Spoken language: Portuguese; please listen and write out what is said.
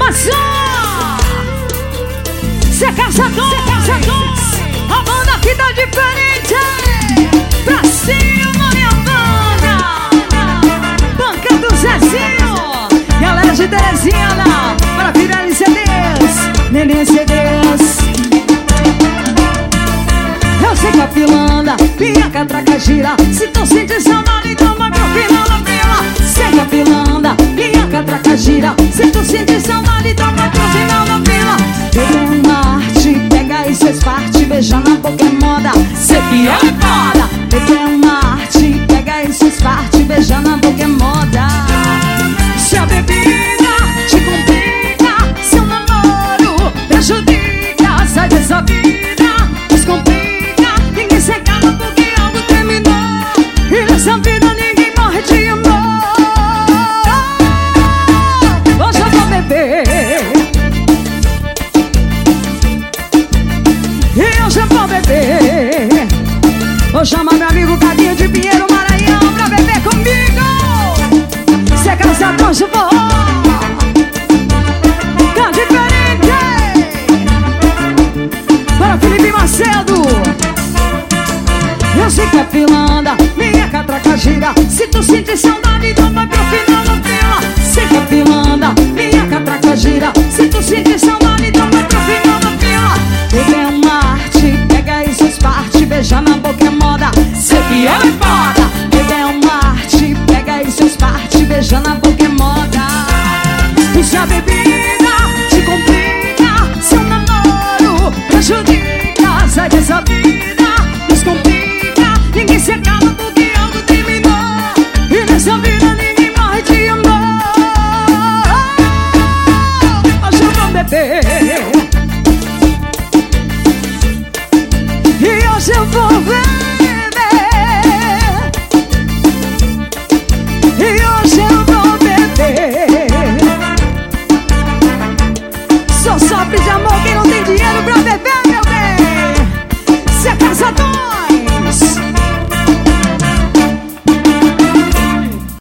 só! Cê caçador, a banda aqui tá diferente. Pra cima, minha banda. Banca do Zezinho. Galera de Terezinha lá, para virar em CDs, neném CDs. Eu sei que a pilanda, minha catraca gira. Se tu sente saudade, então vai pro final da fila. Sei que a pilanda, minha catraca gira. Se tu sente saudade, então vai pro final da fila. Bebê uma arte, pega aí seus parte, beijar na boca é moda. Sei que ela é foda. Bebê uma arte, pega aí seus parte, beijar na boca é moda. Se a bebida te complica, seu namoro prejudica, sai dessa vida, descomplica. Ninguém se acaba porque algo terminou, e nessa vida ninguém morre de amor. Hoje eu vou beber, e hoje eu vou beber. Vou chamar meu amigo Cadinho de Pinheiro, Maranhão, pra beber comigo. Cê caçador de forró, tá diferente. Para Felipe Macedo. Eu sei que a pilanda, minha catraca gira. Se tu sente saudade, então vai pro final da fila. Sei que a pilanda, minha catraca gira. Se tu sente saudade, então vai pro final da fila. Bebê é uma arte, pega aí suas partes, beijar na boca é moda. Sei que ela é foda. Bebê é uma arte, pega aí suas partes, beijar na boca é moda. E se a bebida te complica, seu namoro prejudica, sai dessa vida, descomplica. Ninguém se acaba porque algo terminou, e nessa vida ninguém morre de amor. Hoje eu vou beber, e hoje eu vou ver.